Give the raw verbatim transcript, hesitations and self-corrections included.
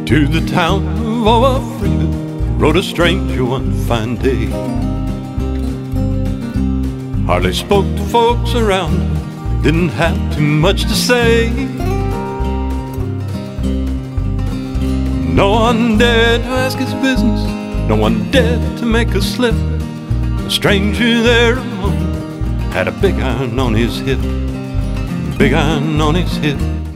To the town of Oa-Freeway rode a stranger one fine day. Hardly spoke to folks around, didn't have too much to say. No one dared to ask his business, no one dared to make a slip. The stranger there alone had a big iron on his hip, big iron on his hip.